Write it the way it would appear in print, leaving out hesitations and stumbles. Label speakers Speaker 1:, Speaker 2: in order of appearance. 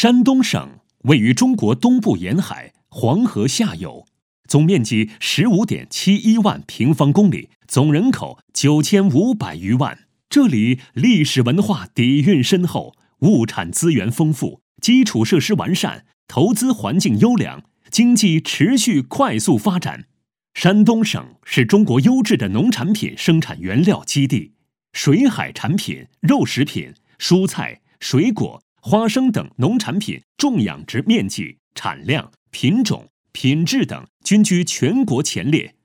Speaker 1: 山东省位于中国东部沿海，黄河下游，总面积15.71万平方公里，总人口9500余万。这里历史文化底蕴深厚，物产资源丰富，基础设施完善，投资环境优良，经济持续快速发展。山东省是中国优质的农产品生产原料基地，水海产品、肉食品、蔬菜、水果、花生等农产品种养殖面积、产量、品种、品质等均居全国前列。